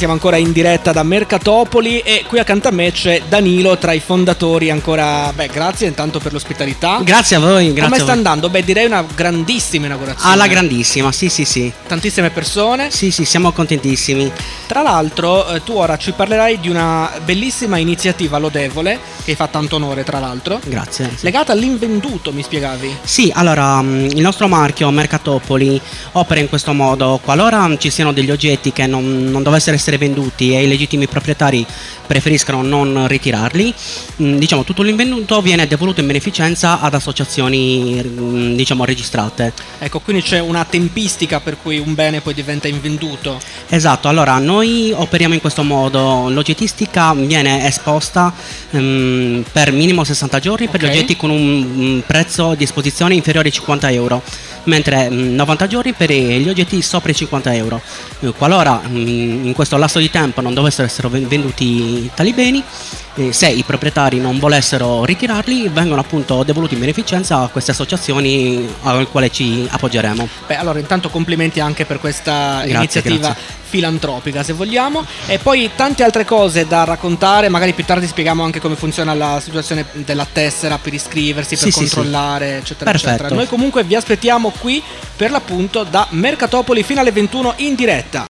siamo ancora in diretta da Mercatopoli e qui accanto a me c'è Danilo, tra i fondatori ancora. Grazie intanto per l'ospitalità. Grazie a voi. Come sta andando? Direi una grandissima inaugurazione. Alla grandissima, sì. Tantissime persone. Sì, siamo contentissimi. Tra l'altro tu ora ci parlerai di una bellissima iniziativa lodevole che fa tanto onore, tra l'altro. Grazie. Legata all'invenduto, mi spiegavi? Sì, allora il nostro marchio Mercatopoli opera in questo modo: qualora ci siano degli oggetti che non dovessero essere venduti e i legittimi proprietari preferiscano non ritirarli, diciamo tutto l'invenduto viene devoluto in beneficenza ad associazioni registrate. Ecco, quindi c'è una tempistica per cui un bene poi diventa invenduto. Esatto, allora noi operiamo in questo modo: l'oggettistica viene esposta per minimo 60 giorni per gli oggetti con un prezzo di esposizione inferiore ai 50 euro, mentre 90 giorni per gli oggetti sopra i 50 euro. Qualora in questo lasso di tempo non dovessero essere venduti tali beni, se i proprietari non volessero ritirarli, vengono appunto devoluti in beneficenza a queste associazioni alle quali ci appoggeremo. Allora intanto complimenti anche per questa iniziativa filantropica, se vogliamo, e poi tante altre cose da raccontare. Magari più tardi spieghiamo anche come funziona la situazione della tessera per iscriversi, per controllare, eccetera. Perfetto. Eccetera. Noi comunque vi aspettiamo qui per l'appunto da Mercatopoli fino alle 21 in diretta.